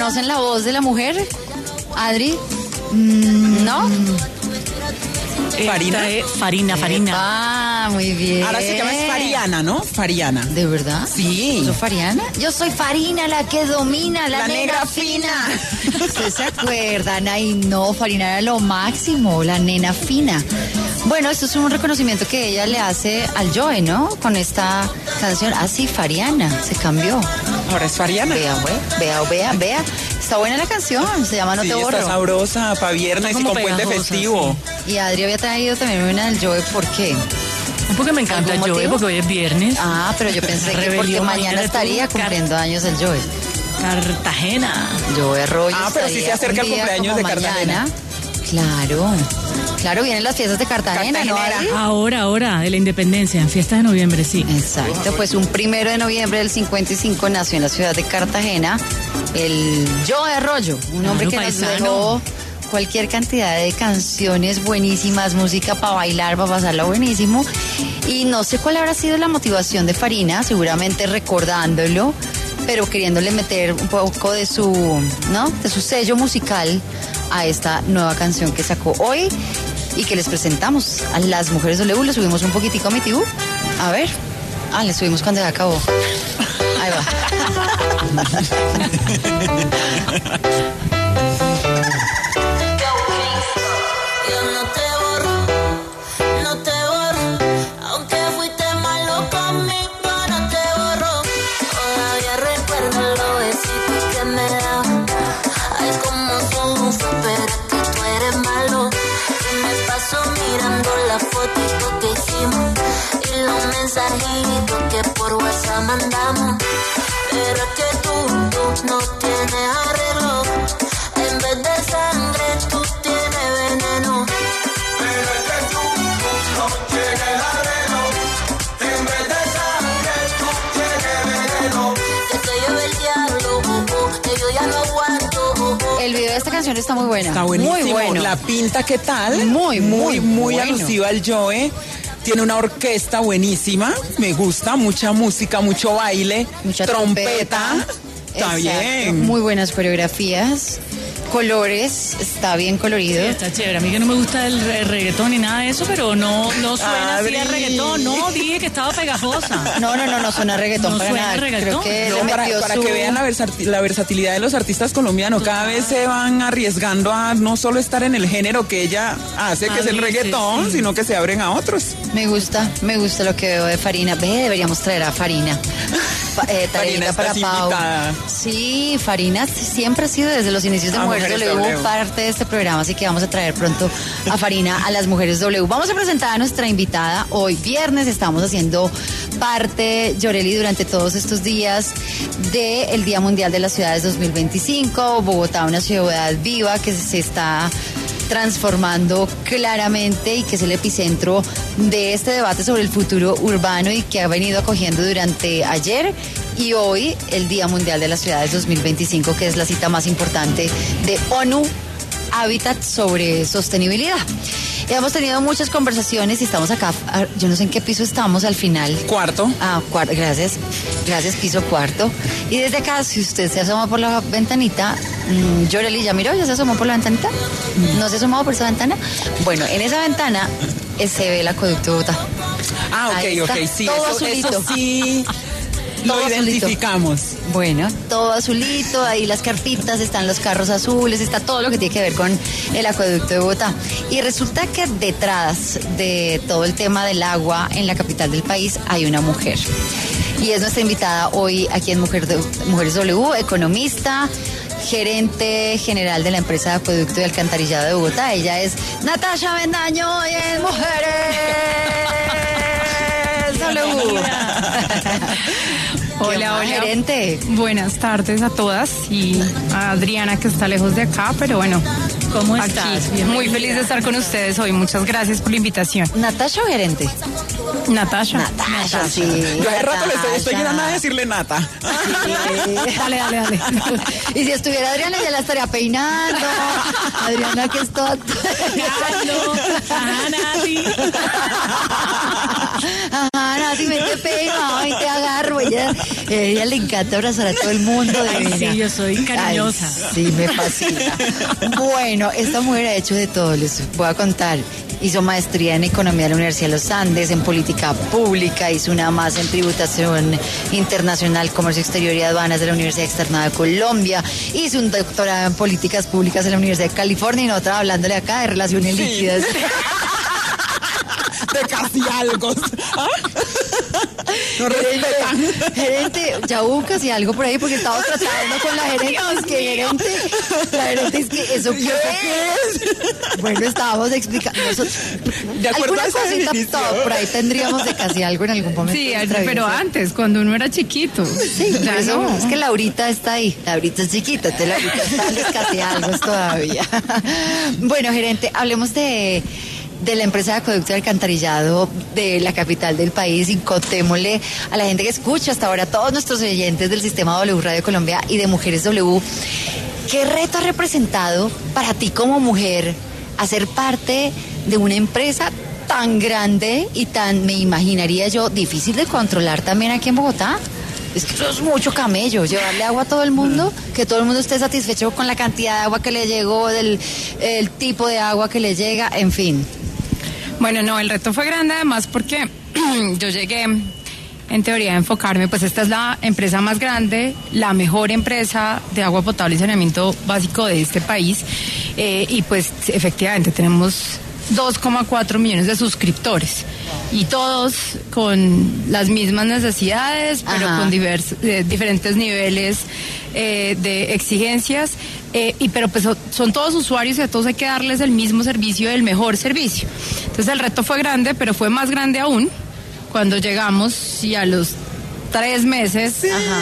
¿Reconocen la voz de la mujer? Adri, ¿no? Farina. Ah, muy bien. Ahora se llama Fariana, ¿no? Fariana. ¿De verdad? Sí. ¿Soy Fariana? Yo soy Farina, la que domina, la negra nena fina. ¿Ustedes se acuerdan? Ay, no, Farina era lo máximo, la nena fina. Bueno, esto es un reconocimiento que ella le hace al Joe, ¿no? Con esta canción. Ah, sí, Fariana, se cambió. Ahora es Fariana. Vea. Está buena la canción, se llama No te borro. Está sabrosa, para viernes y con puente festivo. Sí. Y Adri había traído también una del Joe, ¿por qué? Porque me encanta el Joe, porque hoy es viernes. Ah, pero yo pensé que porque mañana estaría cumpliendo años el Joe. Cartagena. Joe Arroyo. Ah, pero sí se acerca el cumpleaños de Cartagena. Claro, vienen las fiestas de Cartagena, ¿no? Ahora, de la independencia, en fiestas de noviembre, sí. Exacto, pues un 1 de noviembre del 55 nació en la ciudad de Cartagena el Joe Arroyo, un hombre que nos dejó cualquier cantidad de canciones buenísimas, música para bailar, para pasarla buenísimo. Y no sé cuál habrá sido la motivación de Farina, seguramente recordándolo, pero queriéndole meter un poco de su, ¿no? De su sello musical a esta nueva canción que sacó hoy y que les presentamos a las Mujeres W. Le subimos un poquitico a mi tibú. A ver. Le subimos cuando ya acabó. Ahí va. Que por WhatsApp mandamos, pero es que tú no tienes arreglo. En vez de sangre tú tienes veneno. Pero es que tú no tienes arreglo. En vez de sangre tú tienes veneno. Que te lleve el diablo, que yo ya no aguanto. El video de esta canción está muy buena. Está buenísimo. Muy bueno. La pinta, ¿qué tal? Muy bueno. Alusiva al Joe. Tiene una orquesta buenísima, me gusta, mucha música, mucho baile, mucha trompeta. Está bien. Muy buenas coreografías, colores, está bien colorido. Sí, está chévere. A mí que no me gusta el reggaetón ni nada de eso, pero no suena así a reggaetón. No, dije que estaba pegajosa. No suena a reggaetón para nada. Reggaetón. Creo que para que vean la versatilidad de los artistas colombianos. Cada vez se van arriesgando a no solo estar en el género que ella hace, que es el reggaetón, sino que se abren a otros. Me gusta lo que veo de Farina. Deberíamos traer a Farina. Farina para Pau. Invitada. Sí, Farina siempre ha sido desde los inicios de Mujeres W parte de este programa, así que vamos a traer pronto a Farina a las Mujeres W. Vamos a presentar a nuestra invitada hoy viernes. Estamos haciendo parte, Yoreli, durante todos estos días del Día Mundial de las Ciudades 2025. Bogotá, una ciudad viva que se está transformando claramente y que es el epicentro de este debate sobre el futuro urbano y que ha venido acogiendo durante ayer y hoy el Día Mundial de las Ciudades 2025, que es la cita más importante de ONU Hábitat sobre sostenibilidad. Hemos tenido muchas conversaciones y estamos acá, yo no sé en qué piso estamos al final. Cuarto. Cuarto, gracias, piso cuarto. Y desde acá, si usted se asoma por la ventanita, Yoreli ya miró, ya se asomó por la ventanita, ¿no se ha asomado por esa ventana? Bueno, en esa ventana se ve el acueducto de Bogotá. Ok, sí, eso sí. Lo identificamos. Bueno, todo azulito, ahí las carpitas, están los carros azules, está todo lo que tiene que ver con el acueducto de Bogotá. Y resulta que detrás de todo el tema del agua en la capital del país hay una mujer. Y es nuestra invitada hoy aquí en Mujeres W, economista, gerente general de la empresa de acueducto y alcantarillado de Bogotá. Ella es Natasha Bendaño y es Mujeres W. Hola, gerente. Buenas tardes a todas y a Adriana que está lejos de acá, pero bueno, ¿cómo estás? Muy feliz de estar con ustedes hoy. Muchas gracias por la invitación. ¿Natasha o gerente? Natasha, sí. Yo hace rato le estoy llegando a decirle Nata. Sí. Dale. Y si estuviera Adriana ya la estaría peinando. Adriana, que es todo. Nati. Nati, me te peino y te agarro. Ella vida. A ella le encanta abrazar a todo el mundo. Sí, yo soy cariñosa. Ay, sí, me fascina. Bueno, esta mujer ha hecho de todo, les voy a contar. Hizo maestría en Economía de la Universidad de los Andes, en Política Pública, hizo una más en Tributación Internacional, Comercio Exterior y Aduanas de la Universidad Externada de Colombia, hizo un doctorado en Políticas Públicas en la Universidad de California y nosotros hablándole acá de relaciones líquidas. De casi algo. No respetan. Gerente, ya hubo casi algo por ahí porque estamos tratando con la gerente. La gerente es que eso qué es. Bueno, estábamos explicando. De acuerdo a esa definición. Por ahí tendríamos de casi algo en algún momento. Sí, pero antes, cuando uno era chiquito. Sí, por eso no. Es que Laurita está ahí. Laurita es chiquita, entonces Laurita está en casi algo todavía. Bueno, gerente, hablemos de la empresa de acueducto y alcantarillado de la capital del país y contémosle a la gente que escucha hasta ahora, a todos nuestros oyentes del Sistema W Radio Colombia y de Mujeres W, ¿qué reto ha representado para ti como mujer hacer parte de una empresa tan grande y tan, me imaginaría yo, difícil de controlar también aquí en Bogotá? Es que eso es mucho camello, llevarle agua a todo el mundo, que todo el mundo esté satisfecho con la cantidad de agua que le llegó, el tipo de agua que le llega, en fin. Bueno, no, el reto fue grande además porque yo llegué, en teoría, a enfocarme, pues esta es la empresa más grande, la mejor empresa de agua potable y saneamiento básico de este país, y pues efectivamente tenemos 2,4 millones de suscriptores y todos con las mismas necesidades, pero con diferentes niveles de exigencias, pero pues son todos usuarios y a todos hay que darles el mismo servicio, el mejor servicio. Entonces el reto fue grande, pero fue más grande aún cuando llegamos y a los 3 meses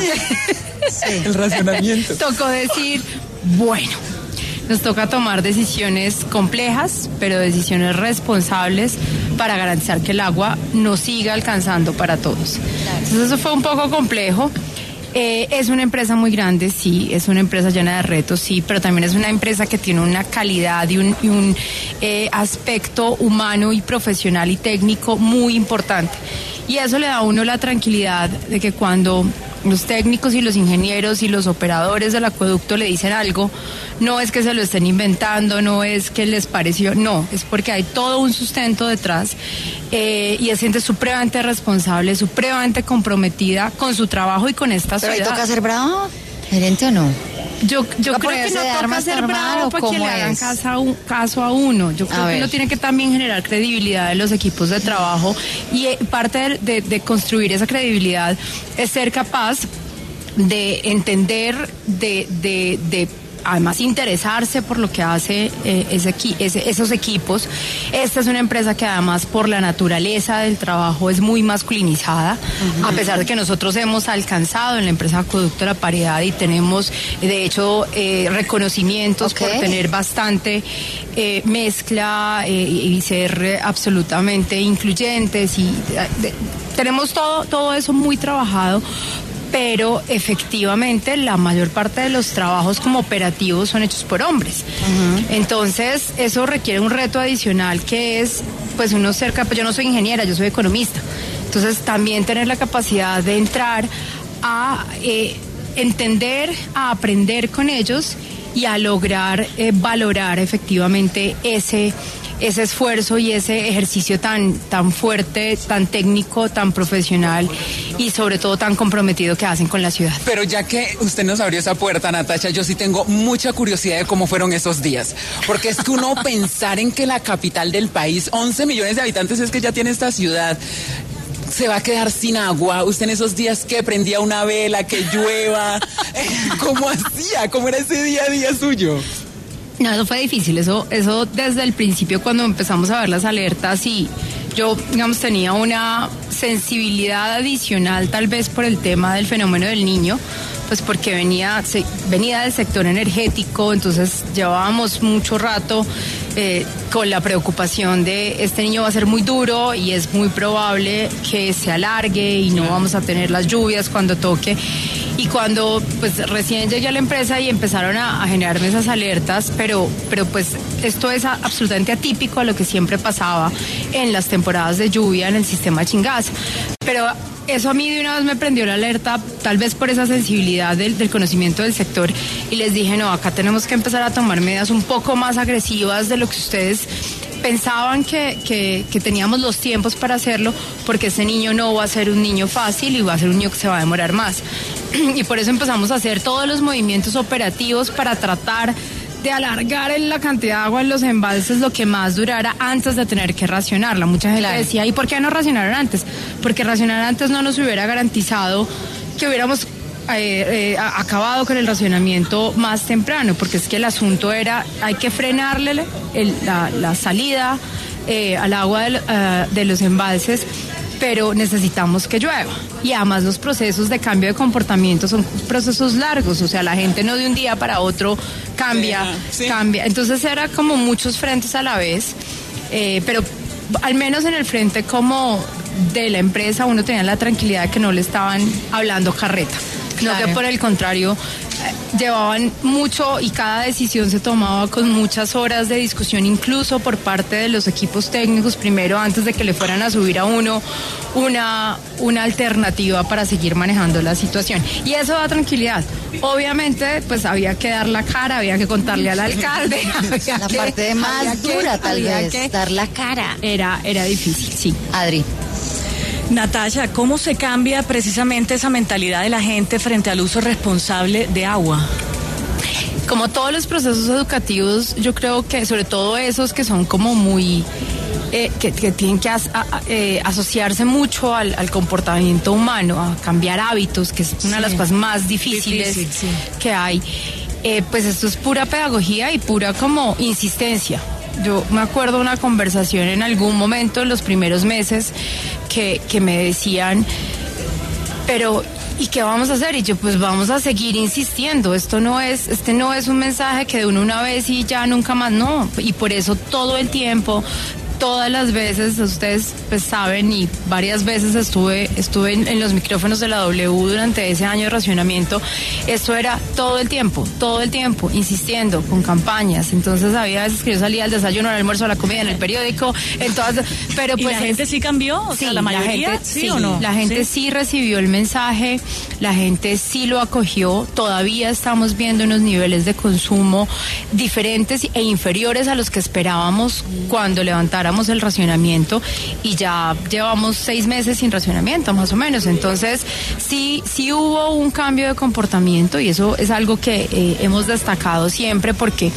el racionamiento tocó decir, bueno, nos toca tomar decisiones complejas, pero decisiones responsables para garantizar que el agua nos siga alcanzando para todos. Entonces eso fue un poco complejo. Es una empresa muy grande, sí, es una empresa llena de retos, sí, pero también es una empresa que tiene una calidad y un aspecto humano y profesional y técnico muy importante. Y eso le da a uno la tranquilidad de que cuando los técnicos y los ingenieros y los operadores del acueducto le dicen algo, no es que se lo estén inventando, no es que les pareció, no, es porque hay todo un sustento detrás, y es gente supremamente responsable, supremamente comprometida con su trabajo y con esta ciudad. ¿Pero ahí toca ser bravo, gerente, o no? Yo creo que no toca ser bravo para que le hagan caso a uno. Yo creo que uno tiene que también generar credibilidad en los equipos de trabajo, y parte de construir esa credibilidad es ser capaz de entender, de además interesarse por lo que hace esos equipos. Esta es una empresa que además por la naturaleza del trabajo es muy masculinizada, a pesar de que nosotros hemos alcanzado en la empresa Acueducto la paridad y tenemos de hecho reconocimientos por tener bastante mezcla y ser absolutamente incluyentes, y tenemos todo eso muy trabajado. Pero efectivamente la mayor parte de los trabajos como operativos son hechos por hombres. Entonces eso requiere un reto adicional, que es pues uno yo no soy ingeniera, yo soy economista, entonces también tener la capacidad de entrar a entender, a aprender con ellos y a lograr valorar efectivamente ese esfuerzo y ese ejercicio tan fuerte, tan técnico, tan profesional y sobre todo tan comprometido que hacen con la ciudad. Pero ya que usted nos abrió esa puerta, Natacha, yo sí tengo mucha curiosidad de cómo fueron esos días, porque es que uno pensar en que la capital del país, 11 millones de habitantes es que ya tiene esta ciudad, se va a quedar sin agua. Usted en esos días que prendía una vela, que llueva, ¿cómo hacía? ¿Cómo era ese día a día suyo? No, eso fue difícil, eso desde el principio cuando empezamos a ver las alertas, y yo, digamos, tenía una sensibilidad adicional tal vez por el tema del fenómeno del Niño, pues porque venía del sector energético, entonces llevábamos mucho rato con la preocupación de este niño va a ser muy duro y es muy probable que se alargue y no vamos a tener las lluvias cuando toque. Y cuando pues recién llegué a la empresa y empezaron a generarme esas alertas, pero pues esto es absolutamente atípico a lo que siempre pasaba en las temporadas de lluvia en el sistema Chingaza. Pero eso a mí de una vez me prendió la alerta, tal vez por esa sensibilidad del conocimiento del sector, y les dije, no, acá tenemos que empezar a tomar medidas un poco más agresivas de lo que ustedes pensaban que teníamos los tiempos para hacerlo, porque ese niño no va a ser un niño fácil y va a ser un niño que se va a demorar más. Y por eso empezamos a hacer todos los movimientos operativos para tratar de alargar la cantidad de agua en los embalses lo que más durara antes de tener que racionarla. Mucha gente decía, ¿y por qué no racionaron antes? Porque racionar antes no nos hubiera garantizado que hubiéramos acabado con el racionamiento más temprano, porque es que el asunto era, hay que frenarle la salida al agua de los embalses, pero necesitamos que llueva. Y además los procesos de cambio de comportamiento son procesos largos, o sea, la gente no de un día para otro cambia. Entonces era como muchos frentes a la vez, pero al menos en el frente como de la empresa uno tenía la tranquilidad de que no le estaban hablando carreta, sino que por el contrario llevaban mucho y cada decisión se tomaba con muchas horas de discusión, incluso por parte de los equipos técnicos, primero antes de que le fueran a subir a uno una alternativa para seguir manejando la situación. Y eso da tranquilidad. Obviamente, pues había que dar la cara, había que contarle al alcalde. La parte más dura, tal vez, dar la cara. Era difícil, sí. Adri. Natasha, ¿cómo se cambia precisamente esa mentalidad de la gente frente al uso responsable de agua? Como todos los procesos educativos, yo creo que sobre todo esos que son como muy... que tienen que asociarse mucho al comportamiento humano, a cambiar hábitos, que es una de las cosas más difíciles que hay. Pues esto es pura pedagogía y pura como insistencia. Yo me acuerdo de una conversación en algún momento en los primeros meses que me decían, pero ¿y qué vamos a hacer? Y yo, pues vamos a seguir insistiendo. Este no es un mensaje que de una vez y ya nunca más, no. Y por eso todo el tiempo, todas las veces, ustedes pues saben, y varias veces estuve en los micrófonos de la W durante ese año de racionamiento. Esto era todo el tiempo, insistiendo, con campañas. Entonces había veces que yo salía al desayuno, al almuerzo, a la comida, en el periódico, entonces, pero pues... ¿Y la gente sí cambió? O sea, ¿la mayoría? La gente, ¿o no? La gente sí recibió el mensaje, la gente sí lo acogió. Todavía estamos viendo unos niveles de consumo diferentes e inferiores a los que esperábamos cuando levantáramos el racionamiento, y ya llevamos 6 meses sin racionamiento más o menos. Entonces sí hubo un cambio de comportamiento, y eso es algo que hemos destacado siempre, porque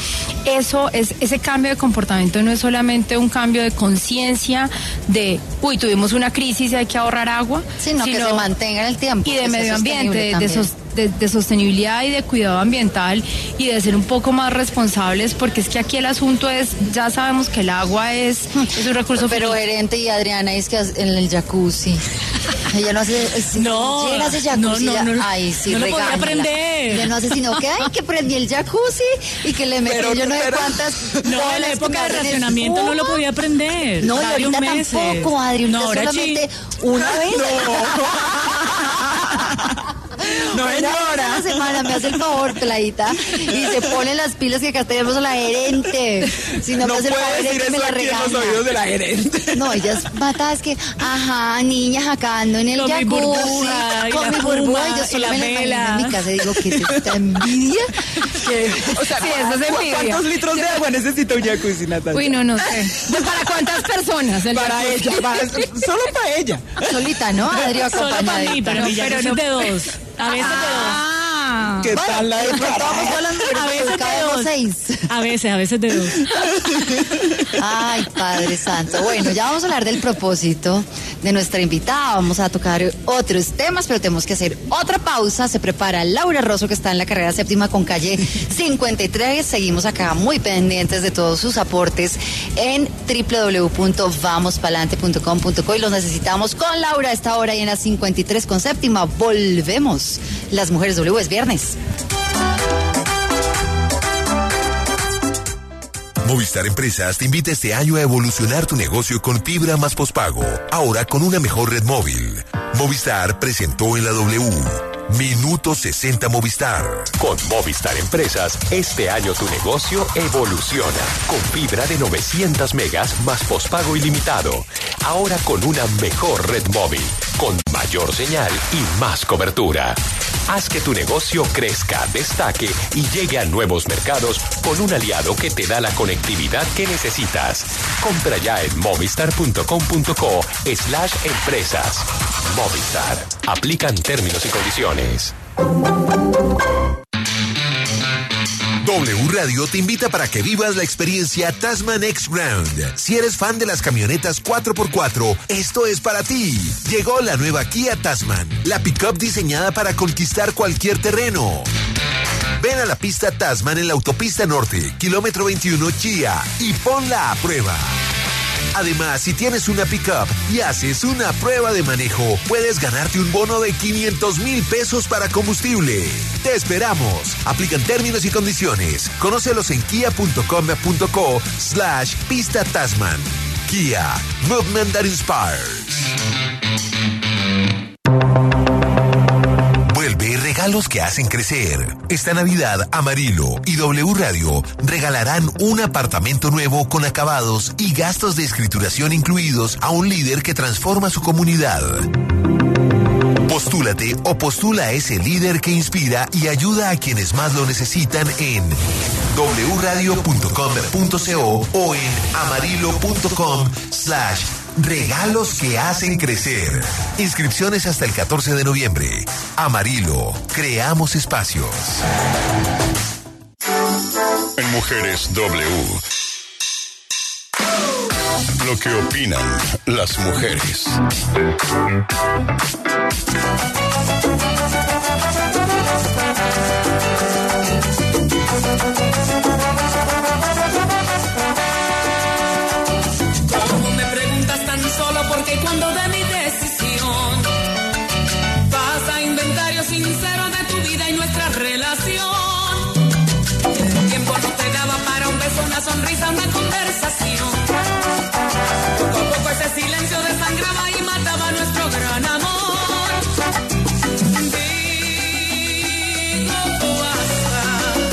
ese cambio de comportamiento no es solamente un cambio de conciencia de tuvimos una crisis y hay que ahorrar agua, sino que se mantenga en el tiempo y de medio ambiente, de sostenibilidad y de cuidado ambiental, y de ser un poco más responsables, porque es que aquí el asunto es, ya sabemos que el agua es un recurso. Pero gerente y Adriana es que en el jacuzzi ella no hace jacuzzi. No, ay, sí, no lo podía aprender. Ella no hace sino que prendí el jacuzzi y que le metí yo no sé cuántas. No, en la época de racionamiento no lo podía aprender. No, y ahorita tampoco, Adri, no, ahora solamente una vez. No, señora. Una semana, me hace el favor, Playita, y se ponen las pilas, que acá tenemos a la gerente. Si no me hace el favor, es que me la regaña. En los oídos de la gerente. No, ella es matas que, niñas acá ando en el jacuzzi, con mi burbuja, y yo solo me la imagino en mi casa y digo, ¿qué es esta envidia? O sea, sí, eso es envidia. ¿Cuántos litros de agua necesita un jacuzzi, Natalia? Uy, no sé. ¿Para cuántas personas? Para ella, solo para ella. Solita, ¿no? Adri, solo para mí, pero no de 2. A veces de 2. ¿Qué tal la de A veces de 2. Ay, Padre Santo. Bueno, ya vamos a hablar del propósito de nuestra invitada. Vamos a tocar otros temas, pero tenemos que hacer otra pausa. Se prepara Laura Rosso, que está en la carrera séptima con calle 53. Seguimos acá muy pendientes de todos sus aportes en www.vamospalante.com.co, y los necesitamos con Laura a esta hora y en la 53 con séptima. Volvemos. Las Mujeres W, es viernes. Movistar Empresas te invita este año a evolucionar tu negocio con fibra más pospago, ahora con una mejor red móvil. Movistar presentó en la W Minuto 60 Movistar. Con Movistar Empresas, este año tu negocio evoluciona. Con fibra de 900 megas más pospago ilimitado. Ahora con una mejor red móvil. Con mayor mayor señal y más cobertura. Haz que tu negocio crezca, destaque y llegue a nuevos mercados con un aliado que te da la conectividad que necesitas. Compra ya en movistar.com.co/empresas. Movistar. Aplican términos y condiciones. W Radio te invita para que vivas la experiencia Tasman X-Ground. Si eres fan de las camionetas 4x4, esto es para ti. Llegó la nueva Kia Tasman, la pick-up diseñada para conquistar cualquier terreno. Ven a la pista Tasman en la autopista norte, kilómetro 21 Chía, y ponla a prueba. Además, si tienes una pick-up y haces una prueba de manejo, puedes ganarte un bono de 500,000 pesos para combustible. Te esperamos. Aplican términos y condiciones. Conócelos en kia.com.co/pista Tasman. Kia. Movement that inspires. Vuelve regalos que hacen crecer. Esta Navidad, Amarillo y W Radio regalarán un apartamento nuevo con acabados y gastos de escrituración incluidos a un líder que transforma su comunidad. Postúlate o postula a ese líder que inspira y ayuda a quienes más lo necesitan en wradio.com.co o en amarillo.com/regalos que hacen crecer. Inscripciones hasta el 14 de noviembre. Amarillo, creamos espacios. En Mujeres W. Lo que opinan las mujeres. ¿Cómo me preguntas tan solo porque cuando de mi decisión pasa inventario sincero de tu vida y nuestra relación? El tiempo no te daba para un beso, una sonrisa, una conversación. Poco a poco ese silencio desangraba y mataba nuestro gran amor. Digo basta,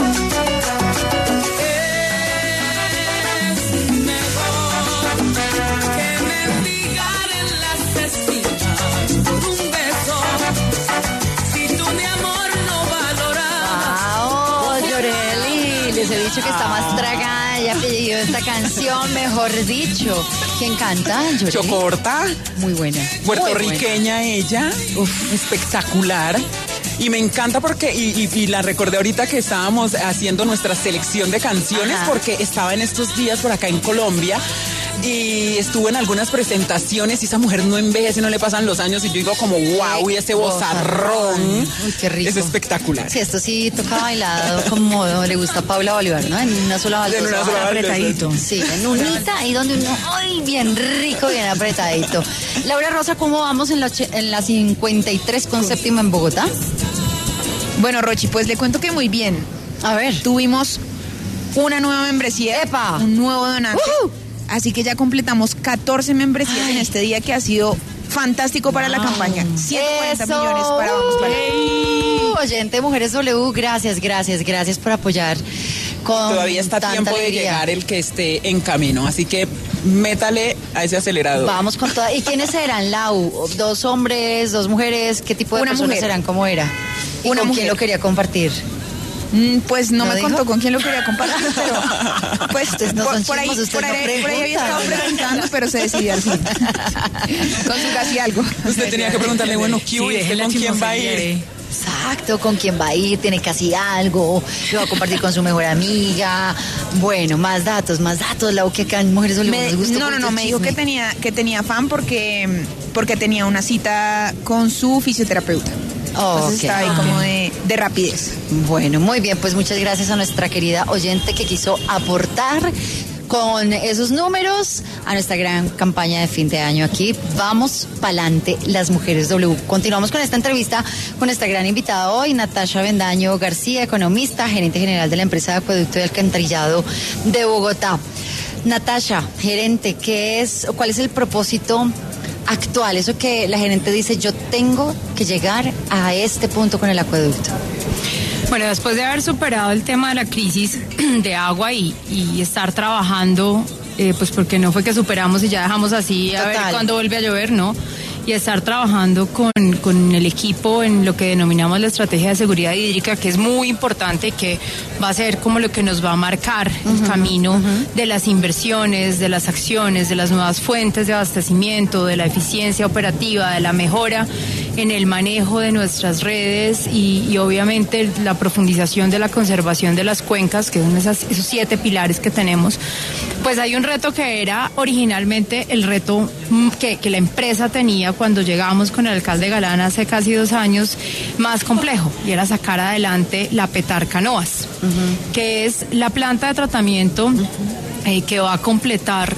es mejor que mendigar en la asesina por un beso si tú mi amor no valoras. ¡Oh, Yoreli! Les he dicho que está más tragada, ya pedido esta canción, mejor dicho. ¿Quién canta, Yoreli? Chocorta. Muy buena. Puertorriqueña ella. Uf, espectacular. Y me encanta porque, y la recordé ahorita que estábamos haciendo nuestra selección de canciones. Ajá. Porque estaba en estos días por acá en Colombia y estuvo en algunas presentaciones y esa mujer no envejece, no le pasan los años y yo digo como wow, y ese vozarrón. Uy, qué rico. Es espectacular. Sí, esto sí toca bailado como le gusta a Paula Bolívar, ¿no? En una sola baldosa. En una sola apretadito. Sí, en unita, ahí donde uno, ay, bien rico, bien apretadito. Laura Rosa, ¿cómo vamos en la 53 con séptima en Bogotá? Bueno, Rochi, pues le cuento que muy bien. A ver. Tuvimos una nueva membresía. ¡Epa! Un nuevo donante. Así que ya completamos 14 membresías en este día que ha sido fantástico para la campaña. 140 millones para Vamos para oyente Mujeres W, gracias por apoyar. Todavía está tiempo de llegar el que esté en camino, así que métale a ese acelerador. Vamos con toda. ¿Y quiénes serán, Lau? ¿2 hombres, 2 mujeres? ¿Qué tipo de personas serán? ¿Cómo era? ¿Y con quién lo quería compartir? Pues no me contó con quién lo quería compartir, pero pues no por ahí había estado preguntando, pero se decidió al fin. Con su casi algo. Usted tenía que preguntarle, bueno, ¿con quién va a ir? Exacto, con quién va a ir, tiene casi algo, lo va a compartir con su mejor amiga. Bueno, más datos, Lau, que acá en Mujeres W nos gusta. No, me dijo que tenía fan porque tenía una cita con su fisioterapeuta. Entonces está ahí como de rapidez. Bueno, muy bien, pues muchas gracias a nuestra querida oyente que quiso aportar con esos números a nuestra gran campaña de fin de año aquí. Vamos pa'lante, las Mujeres W. Continuamos con esta entrevista con nuestra gran invitada hoy, Natasha Bendaño García, economista, gerente general de la empresa de acueducto y alcantarillado de Bogotá. Natasha, gerente, ¿cuál es el propósito actual? Eso que la gerente dice, yo tengo que llegar a este punto con el acueducto. Bueno, después de haber superado el tema de la crisis de agua y estar trabajando, pues porque no fue que superamos y ya dejamos así a ver cuándo vuelve a llover, ¿no? y estar trabajando con el equipo en lo que denominamos la estrategia de seguridad hídrica, que es muy importante, que va a ser como lo que nos va a marcar el camino de las inversiones, de las acciones, de las nuevas fuentes de abastecimiento, de la eficiencia operativa, de la mejora en el manejo de nuestras redes y obviamente la profundización de la conservación de las cuencas, que son esos 7 pilares que tenemos. Pues hay un reto que era originalmente el reto que la empresa tenía cuando llegamos con el alcalde Galán hace casi 2 años, más complejo, y era sacar adelante la Petar Canoas, que es la planta de tratamiento que va a completar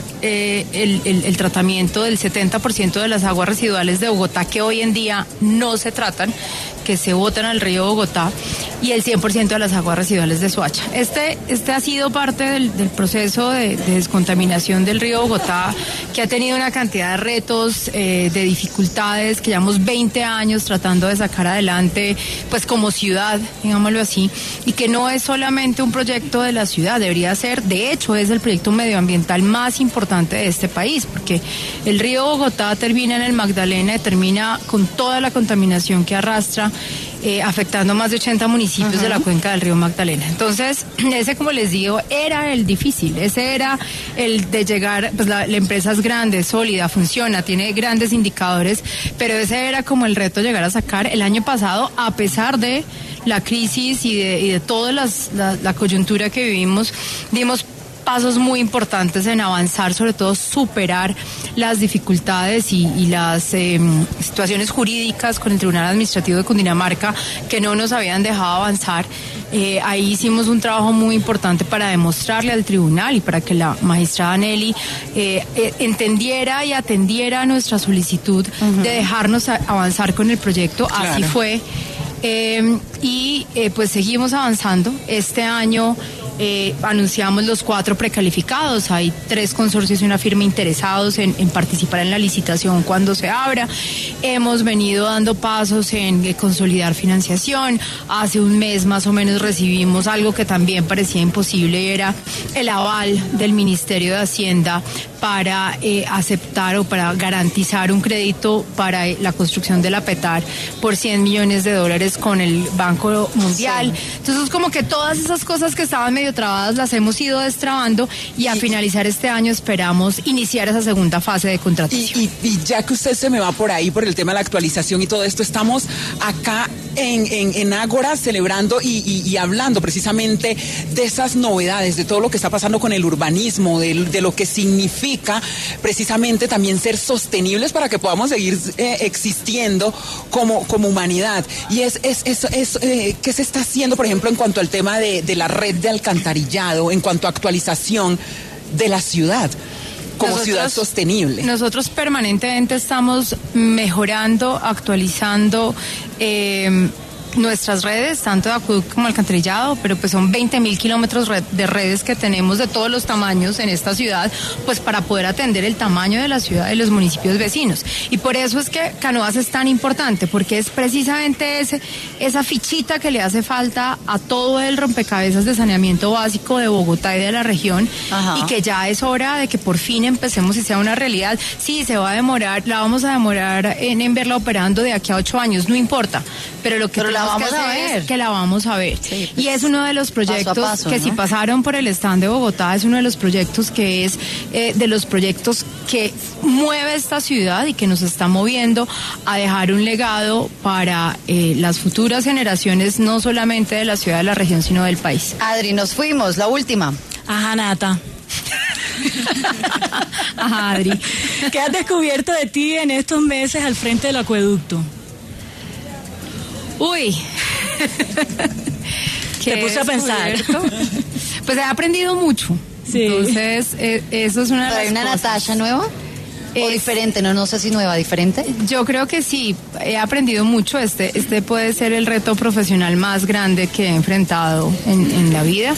el tratamiento del 70% de las aguas residuales de Bogotá que hoy en día no se tratan, que se botan al río Bogotá, y el 100% de las aguas residuales de Soacha. Este ha sido parte del proceso de descontaminación del río Bogotá, que ha tenido una cantidad de retos, de dificultades, que llevamos 20 años tratando de sacar adelante, pues como ciudad, digámoslo así, y que no es solamente un proyecto de la ciudad, debería ser, de hecho, es el proyecto medioambiental más importante de este país, porque el río Bogotá termina en el Magdalena y termina con toda la contaminación que arrastra, afectando más de 80 municipios de la cuenca del río Magdalena. Entonces, ese, como les digo, era el difícil, ese era el de llegar, pues la empresa es grande, sólida, funciona, tiene grandes indicadores, pero ese era como el reto, llegar a sacar. El año pasado, a pesar de la crisis y de toda la coyuntura que vivimos, dimos pasos muy importantes en avanzar, sobre todo superar las dificultades y las situaciones jurídicas con el Tribunal Administrativo de Cundinamarca que no nos habían dejado avanzar. Ahí hicimos un trabajo muy importante para demostrarle al tribunal y para que la magistrada Nelly entendiera y atendiera nuestra solicitud de dejarnos avanzar con el proyecto. Claro. Así fue. Pues seguimos avanzando. Este año anunciamos los 4 precalificados. Hay 3 consorcios y una firma interesados en participar en la licitación cuando se abra. Hemos venido dando pasos en consolidar financiación. Hace un mes más o menos recibimos algo que también parecía imposible, y era el aval del Ministerio de Hacienda para aceptar o para garantizar un crédito para la construcción de la Petar por $100 millones con el Banco Mundial. Sí. Entonces, como que todas esas cosas que estaban medio trabadas las hemos ido destrabando, y a finalizar este año esperamos iniciar esa segunda fase de contratación. Y ya que usted se me va por ahí, por el tema de la actualización y todo esto, estamos acá en Ágora celebrando y hablando precisamente de esas novedades, de todo lo que está pasando con el urbanismo, de lo que significa precisamente también ser sostenibles para que podamos seguir existiendo como humanidad. Y ¿qué se está haciendo, por ejemplo, en cuanto al tema de la red de alcantarillado, en cuanto a actualización de la ciudad como ciudad sostenible? Nosotros permanentemente estamos mejorando, actualizando nuestras redes, tanto de acueducto como alcantarillado, pero pues son 20.000 kilómetros de redes que tenemos de todos los tamaños en esta ciudad, pues para poder atender el tamaño de la ciudad y los municipios vecinos. Y por eso es que Canoas es tan importante, porque es precisamente esa fichita que le hace falta a todo el rompecabezas de saneamiento básico de Bogotá y de la región. Ajá. Y que ya es hora de que por fin empecemos y sea una realidad. Sí, se va a demorar, la vamos a demorar en verla operando de aquí a 8 años, no importa, pero lo que la vamos a ver, es que la vamos a ver. Sí, pues, y es uno de los proyectos paso a paso, que, ¿no? Si pasaron por el stand de Bogotá, es uno de los proyectos que es de los proyectos que mueve esta ciudad y que nos está moviendo a dejar un legado para las futuras generaciones, no solamente de la ciudad, de la región, sino del país. Adri, nos fuimos, la última. Ajá, Nata. Ajá, Adri. ¿Qué has descubierto de ti en estos meses al frente del acueducto? Uy, te puse a pensar. Pues he aprendido mucho. Sí. Entonces, eso es una de las cosas. ¿Hay una Natasha nueva? ¿O diferente? No sé si nueva, diferente. Yo creo que sí, he aprendido mucho. Este puede ser el reto profesional más grande que he enfrentado en la vida.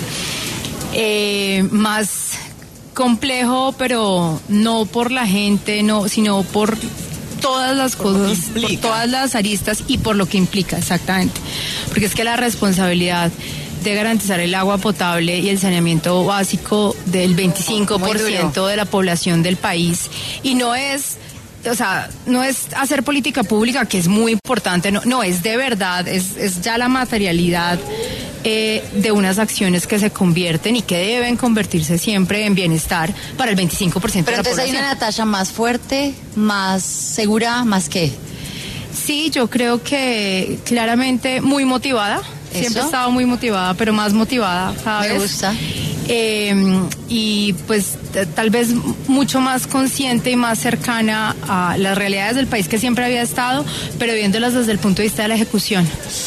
Más complejo, pero no por la gente, no, sino por todas las cosas, por todas las aristas y por lo que implica, exactamente. Porque es que la responsabilidad de garantizar el agua potable y el saneamiento básico del 25% de la población del país, y no es o sea, no es hacer política pública, que es muy importante, no, es de verdad, es ya la materialidad de unas acciones que se convierten y que deben convertirse siempre en bienestar para el 25% de la población. Pero entonces hay una Natasha más fuerte, más segura, más qué. Sí, yo creo que claramente muy motivada. Siempre he estado muy motivada, pero más motivada, ¿sabes? Me gusta. Y pues tal vez mucho más consciente y más cercana a las realidades del país que siempre había estado, pero viéndolas desde el punto de vista de la ejecución.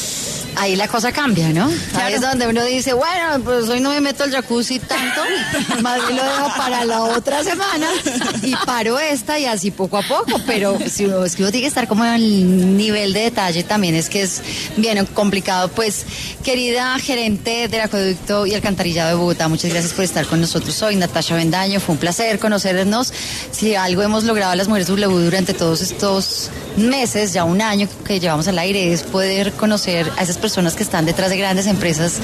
Ahí la cosa cambia, ¿no? Claro. Ahí es donde uno dice, bueno, pues hoy no me meto al jacuzzi tanto, más bien lo dejo para la otra semana y paro esta y así poco a poco, pero si uno tiene que estar como en el nivel de detalle también es que es bien complicado. Pues, querida gerente del Acueducto y Alcantarillado de Bogotá, muchas gracias por estar con nosotros hoy. Natasha Bendaño, fue un placer conocernos. Si algo hemos logrado las mujeres W durante todos estos meses, ya un año que llevamos al aire, es poder conocer a esas personas que están detrás de grandes empresas,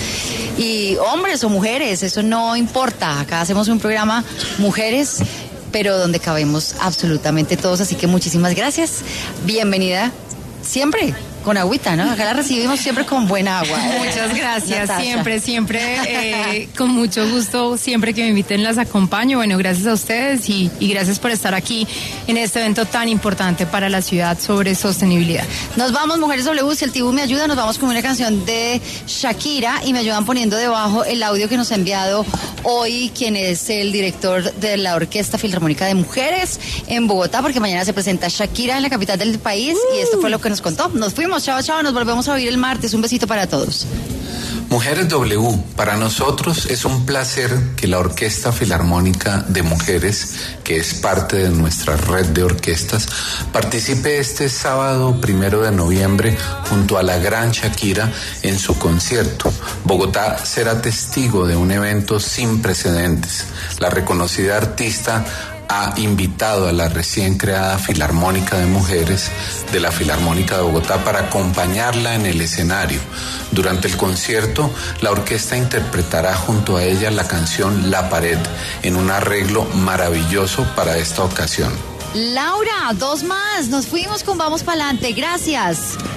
y hombres o mujeres, eso no importa. Acá hacemos un programa mujeres, pero donde cabemos absolutamente todos, así que muchísimas gracias. Bienvenida siempre con agüita, ¿no? Acá la recibimos siempre con buena agua. Muchas gracias, Natasha. Siempre, con mucho gusto, siempre que me inviten las acompaño. Bueno, gracias a ustedes y gracias por estar aquí en este evento tan importante para la ciudad sobre sostenibilidad. Nos vamos, Mujeres W, si el Tibú me ayuda, nos vamos con una canción de Shakira y me ayudan poniendo debajo el audio que nos ha enviado hoy quien es el director de la Orquesta Filarmónica de Mujeres en Bogotá, porque mañana se presenta Shakira en la capital del país y esto fue lo que nos contó. Nos fuimos. Chao, chao, nos volvemos a oír el martes. Un besito para todos. Mujeres W, para nosotros es un placer que la Orquesta Filarmónica de Mujeres, que es parte de nuestra red de orquestas, participe este sábado 1 de noviembre junto a la gran Shakira en su concierto. Bogotá será testigo de un evento sin precedentes. La reconocida artista ha invitado a la recién creada Filarmónica de Mujeres de la Filarmónica de Bogotá para acompañarla en el escenario. Durante el concierto, la orquesta interpretará junto a ella la canción La Pared en un arreglo maravilloso para esta ocasión. Laura, 2 más, nos fuimos con Vamos Pa'lante, gracias.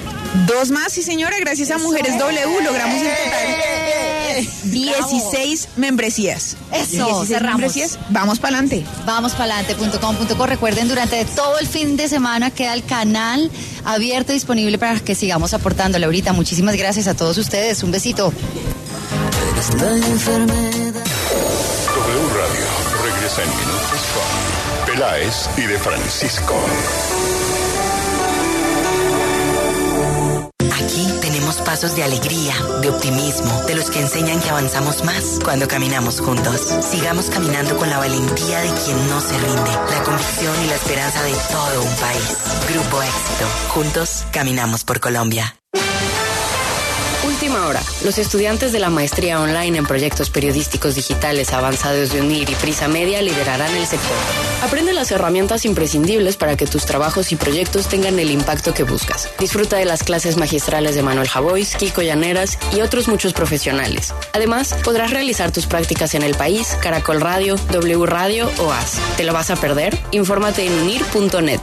2 más, sí señora, gracias a Mujeres W logramos en total 16 membresías. Eso, 16 membresías, vamos pa'lante. Vamospalante.com.co. Recuerden, durante todo el fin de semana queda el canal abierto y disponible para que sigamos aportando. Laurita, muchísimas gracias a todos ustedes, un besito. W Radio regresa en minutos con Peláez y de Francisco. Aquí tenemos pasos de alegría, de optimismo, de los que enseñan que avanzamos más cuando caminamos juntos. Sigamos caminando con la valentía de quien no se rinde, la convicción y la esperanza de todo un país. Grupo Éxito. Juntos caminamos por Colombia. Última hora. Los estudiantes de la maestría online en proyectos periodísticos digitales avanzados de UNIR y Prisa Media liderarán el sector. Aprende las herramientas imprescindibles para que tus trabajos y proyectos tengan el impacto que buscas. Disfruta de las clases magistrales de Manuel Javois, Kiko Llaneras y otros muchos profesionales. Además, podrás realizar tus prácticas en El País, Caracol Radio, W Radio o AS. ¿Te lo vas a perder? Infórmate en unir.net.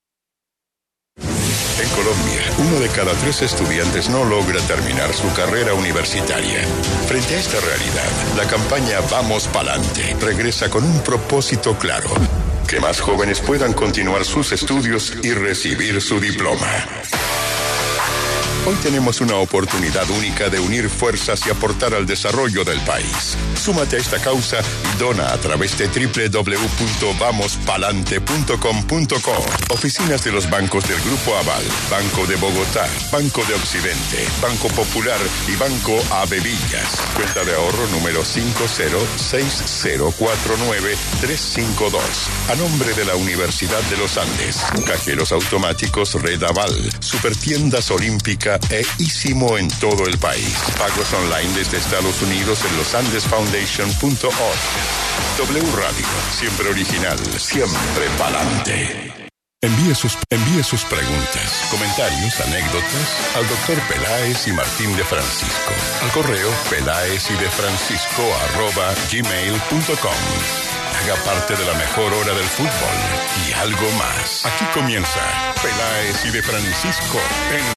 En Colombia, 1 de cada 3 estudiantes no logra terminar su carrera universitaria. Frente a esta realidad, la campaña Vamos Pa'lante regresa con un propósito claro: que más jóvenes puedan continuar sus estudios y recibir su diploma. Hoy tenemos una oportunidad única de unir fuerzas y aportar al desarrollo del país. Súmate a esta causa y dona a través de www.vamospalante.com.co. Oficinas de los bancos del Grupo Aval, Banco de Bogotá, Banco de Occidente, Banco Popular y Banco Avevillas. Cuenta de ahorro número 506049-352. A nombre de la Universidad de los Andes, Cajeros Automáticos Red Aval, Supertiendas Olímpica e Ísimo en todo el país. Pagos online desde Estados Unidos en losandesfoundation.org. W Radio, siempre original, siempre pa'lante. Envíe sus preguntas, comentarios, anécdotas al Dr. Peláez y Martín de Francisco. Al correo pelaezyDeFrancisco@gmail.com. Haga parte de la mejor hora del fútbol y algo más. Aquí comienza Peláez y de Francisco en